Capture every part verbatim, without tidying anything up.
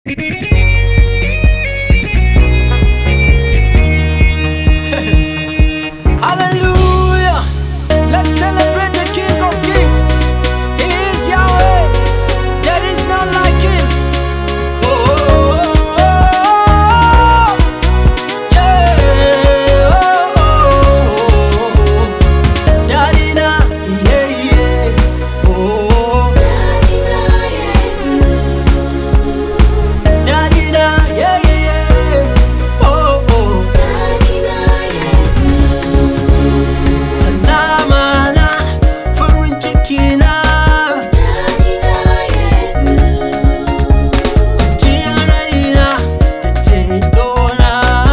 Hallelujah. Let's celebrate the King of Kings. He is Yahweh. There is none like him. Oh, oh, oh, oh. Yeah. Oh, oh, oh. Dadina, yeah, yeah. Oh, Dadina, yeah, yeah. Oh, oh. Salama na farin ciki na. Jiyar raina da cetona.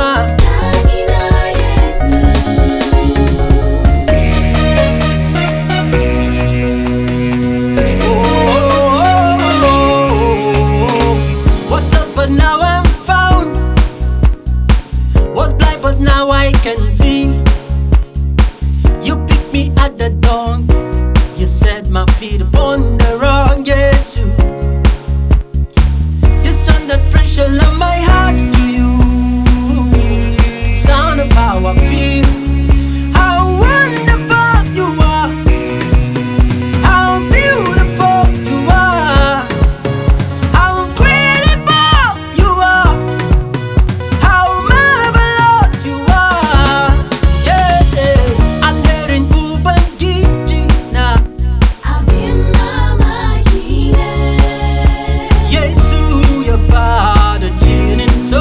Was lost but now I'm found. Was blind but now I can see. You picked me at the dawn. You set my feet upon the rock, yes you. You turned the pressure of my heart to you. The sound of how I feel. How wonderful you are. How beautiful you are. How incredible you are. How marvelous you are. Yeah, yeah. Anderin ubangiji na. Yesu ya bada jinin so.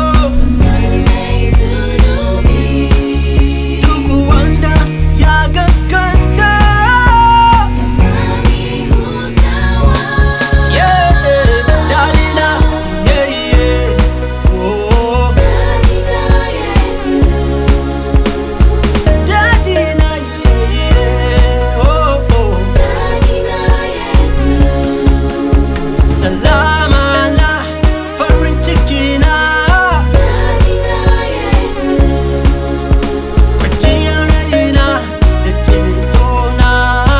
Duk wanda ya gaskanta. Yeah, Dadina, yeah, yeah. Oh, Dadina, yeah, yeah. Oh, oh. Salama na farin ciki na. Kwanciyar raina da cetona.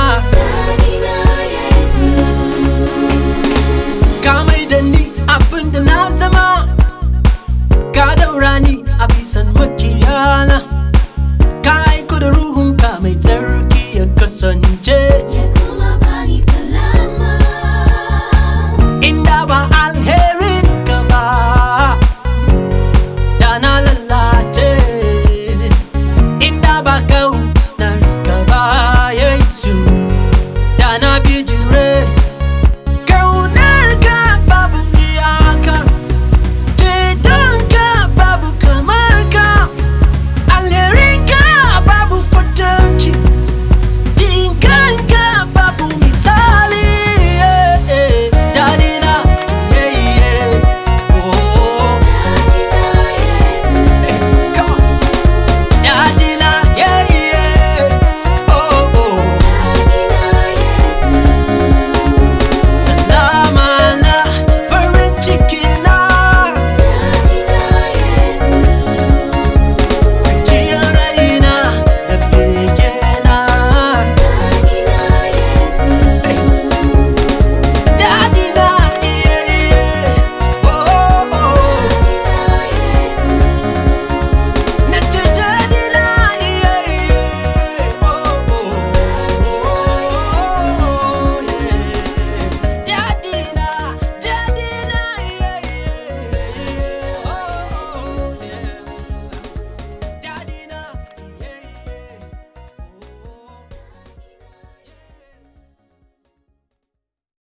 Ka mai da ni abin da na zama. Ka daura ni a bisan makiyana. Ka aiko da ruhunka mai tsarki ya kasance. Inda ba